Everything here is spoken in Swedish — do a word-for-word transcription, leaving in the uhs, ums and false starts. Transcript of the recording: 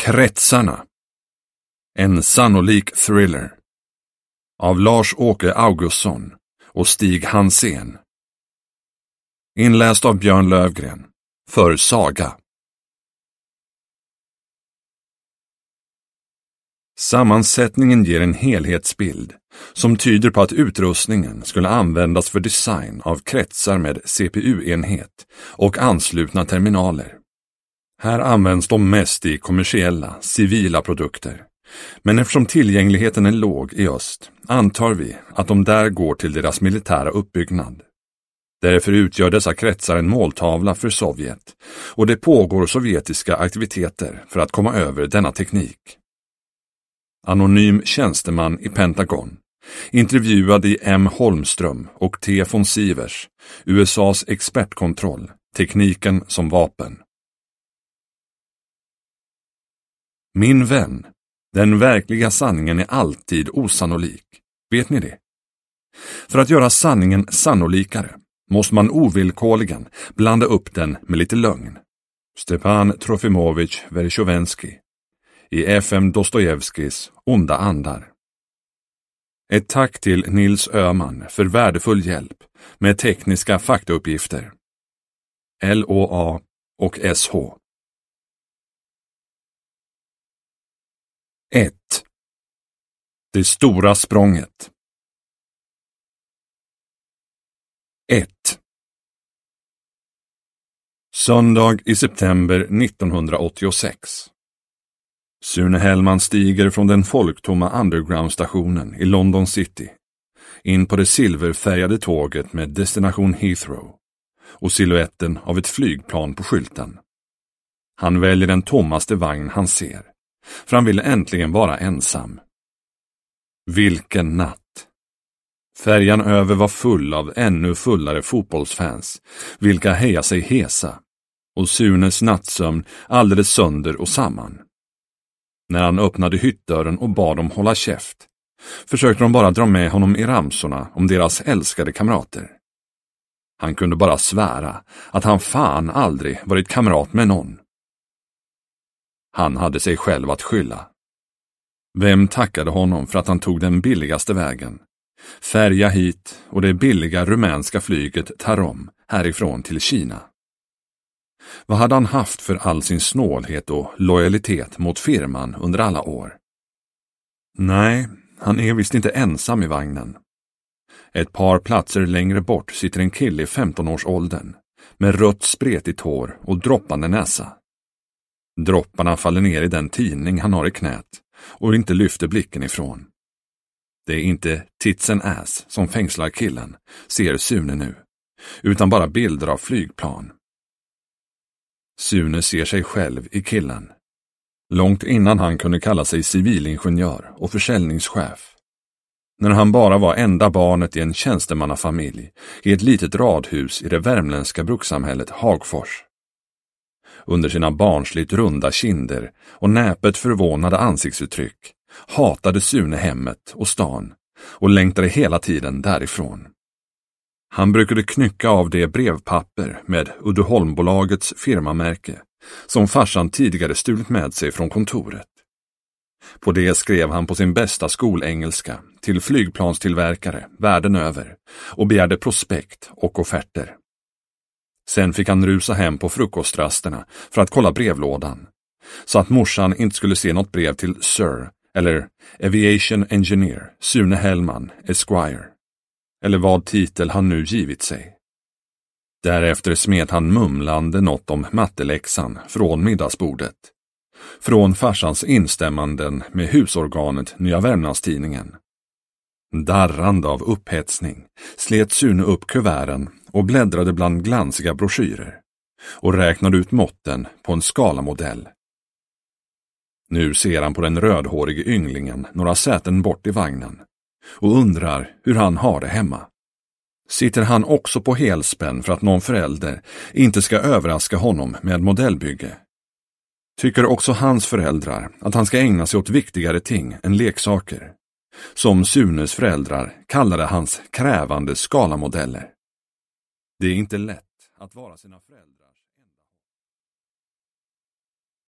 Kretsarna. En sannolik thriller. Av Lars-Åke Augustsson och Stig Hansén. Inläst av Björn Lövgren. För Saga. Sammansättningen ger en helhetsbild som tyder på att utrustningen skulle användas för design av kretsar med C P U-enhet och anslutna terminaler. Här används de mest i kommersiella, civila produkter. Men eftersom tillgängligheten är låg i öst antar vi att de där går till deras militära uppbyggnad. Därför utgör dessa kretsar en måltavla för Sovjet och det pågår sovjetiska aktiviteter för att komma över denna teknik. Anonym tjänsteman i Pentagon, intervjuad i M. Holmström och T. von Sivers, U S A:s expertkontroll, tekniken som vapen. Min vän, den verkliga sanningen är alltid osannolik. Vet ni det? För att göra sanningen sannolikare måste man ovillkorligen blanda upp den med lite lögn. Stepan Trofimovich Verchovensky i F M Dostojevskijs Onda andar. Ett tack till Nils Öhman för värdefull hjälp med tekniska faktauppgifter. L O A och S H. ett. Det stora språnget. ett. Söndag i september nittonhundraåttiosex. Sune Hellman stiger från den folktomma undergroundstationen i London City in på det silverfärgade tåget med destination Heathrow och siluetten av ett flygplan på skylten. Han väljer den tommaste vagn han ser, för han vill äntligen vara ensam. Vilken natt! Färjan över var full av ännu fullare fotbollsfans, vilka hejar sig hesa, och Sunes nattsömn alldeles sönder och samman. När han öppnade hyttdörren och bad dem hålla käft, försökte de bara dra med honom i ramsorna om deras älskade kamrater. Han kunde bara svära att han fan aldrig varit kamrat med någon. Han hade sig själv att skylla. Vem tackade honom för att han tog den billigaste vägen? Färja hit och det billiga rumänska flyget Tarom härifrån till Kina. Vad hade han haft för all sin snålhet och lojalitet mot firman under alla år? Nej, han är visst inte ensam i vagnen. Ett par platser längre bort sitter en kille i femtonårsåldern med rött spretigt hår och droppande näsa. Dropparna faller ner i den tidning han har i knät och inte lyfter blicken ifrån. Det är inte tits and ass som fängslar killen, ser Sune nu, utan bara bilder av flygplan. Sune ser sig själv i killen. Långt innan han kunde kalla sig civilingenjör och försäljningschef. När han bara var enda barnet i en tjänstemannafamilj i ett litet radhus i det värmländska brukssamhället Hagfors. Under sina barnsligt runda kinder och näpet förvånade ansiktsuttryck hatade Sune hemmet och stan och längtade hela tiden därifrån. Han brukade knycka av det brevpapper med Uddeholmbolagets firmamärke som farsan tidigare stulit med sig från kontoret. På det skrev han på sin bästa skolengelska till flygplanstillverkare världen över och begärde prospekt och offerter. Sen fick han rusa hem på frukostrasterna för att kolla brevlådan, så att morsan inte skulle se något brev till Sir eller Aviation Engineer Sune Hellman Esquire, eller vad titel han nu givit sig. Därefter smet han mumlande något om matteläxan från middagsbordet, från farsans instämmanden med husorganet Nya Värmlandstidningen. Darrande av upphetsning slet Sune upp kuverten och bläddrade bland glansiga broschyrer och räknade ut måtten på en skalamodell. Nu ser han på den rödhårige ynglingen några säten bort i vagnen och undrar hur han har det hemma. Sitter han också på helspänn för att någon förälder inte ska överraska honom med modellbygge? Tycker också hans föräldrar att han ska ägna sig åt viktigare ting än leksaker, som Sunes föräldrar kallade hans krävande skalamodeller? Det är inte lätt att vara sina föräldrar.